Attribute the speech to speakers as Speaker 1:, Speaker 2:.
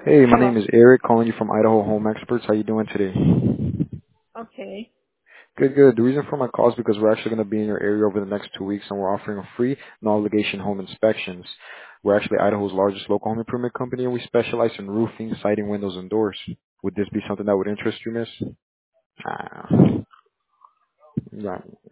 Speaker 1: Hey, my
Speaker 2: Hello.
Speaker 1: name is Eric, calling you from Idaho Home Experts. How you doing today?
Speaker 2: Okay.
Speaker 1: Good, good. The reason for my call is because we're actually going to be in your area over the next 2 weeks, and we're offering a free, no-obligation home inspections. We're actually Idaho's largest local home improvement company, and we specialize in roofing, siding, windows, and doors. Would this be something that would interest you, miss? Ah, right.